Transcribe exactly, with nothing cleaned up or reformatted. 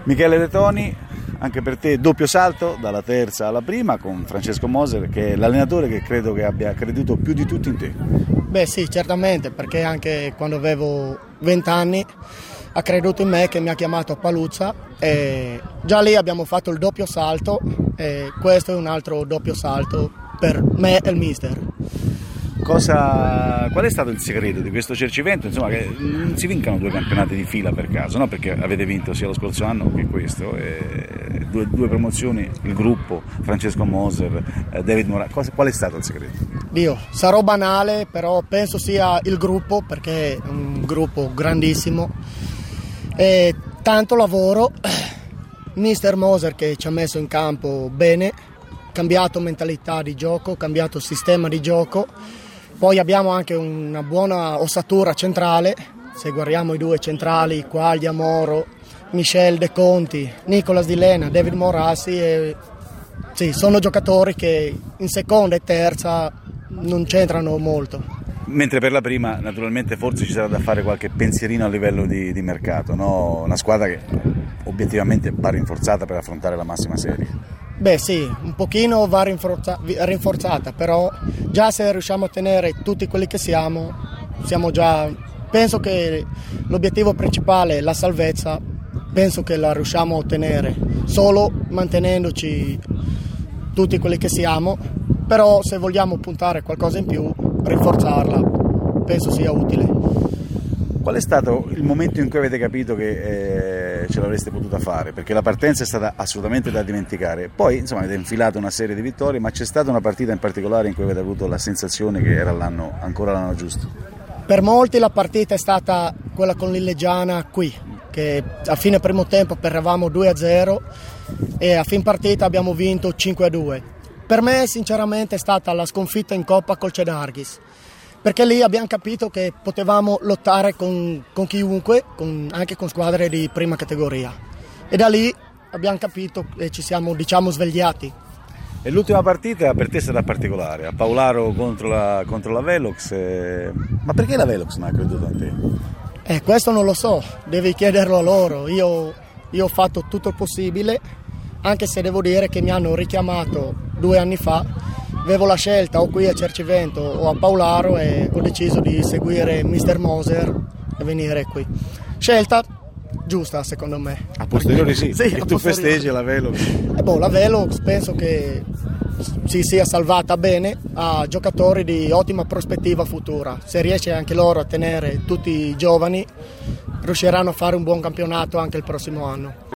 Michele De Toni, anche per te doppio salto dalla terza alla prima con Francesco Moser, che è l'allenatore che credo che abbia creduto più di tutti in te. Beh sì, certamente, perché anche quando avevo venti anni ha creduto in me, che mi ha chiamato a Paluzza e già lì abbiamo fatto il doppio salto e questo è un altro doppio salto per me e il mister. Cosa, qual è stato il segreto di questo Cercivento? Insomma, che non si vincano due campionati di fila per caso, no? Perché avete vinto sia lo scorso anno che questo, e due, due promozioni, il gruppo, Francesco Moser, eh, David Morales. Cosa, qual è stato il segreto? Dio, sarò banale, però penso sia il gruppo, perché è un gruppo grandissimo e tanto lavoro. Mister Moser che ci ha messo in campo bene, cambiato mentalità di gioco, cambiato sistema di gioco. Poi abbiamo anche una buona ossatura centrale, se guardiamo i due centrali, Quaglia, Moro, Michel De Conti, Nicolas Di Lena, David Morassi, e, sì, sono giocatori che in seconda e terza non c'entrano molto. Mentre per la prima naturalmente forse ci sarà da fare qualche pensierino a livello di, di mercato, no? Una squadra che obiettivamente va rinforzata per affrontare la massima serie. Beh sì, un pochino va rinforza- rinforzata, però già se riusciamo a tenere tutti quelli che siamo, siamo già, penso che l'obiettivo principale è la salvezza, penso che la riusciamo a ottenere solo mantenendoci tutti quelli che siamo, però se vogliamo puntare qualcosa in più, rinforzarla, penso sia utile. Qual è stato il momento in cui avete capito che eh, ce l'avreste potuta fare? Perché la partenza è stata assolutamente da dimenticare. Poi, insomma, avete infilato una serie di vittorie, ma c'è stata una partita in particolare in cui avete avuto la sensazione che era l'anno, ancora l'anno giusto? Per molti la partita è stata quella con l'Illeggiana qui, che a fine primo tempo eravamo due a zero e a fin partita abbiamo vinto cinque a due. Per me, sinceramente, è stata la sconfitta in Coppa col Cedarghis, perché lì abbiamo capito che potevamo lottare con, con chiunque, con, anche con squadre di prima categoria. E da lì abbiamo capito e ci siamo, diciamo, svegliati. E l'ultima partita per te è stata particolare, a Paolaro contro la, contro la Velox. Eh... Ma perché la Velox non ha creduto in te? Eh, questo non lo so, devi chiederlo a loro. Io, io ho fatto tutto il possibile, anche se devo dire che mi hanno richiamato due anni fa. Avevo la scelta o qui a Cercivento o a Paolaro e ho deciso di seguire mister Moser e venire qui. Scelta giusta secondo me. A posteriori sì, sì, e a tu posteriori. Festeggi la Velox. Eh boh, la Velox penso che si sia salvata bene, ha giocatori di ottima prospettiva futura. Se riesce anche loro a tenere tutti i giovani, riusciranno a fare un buon campionato anche il prossimo anno.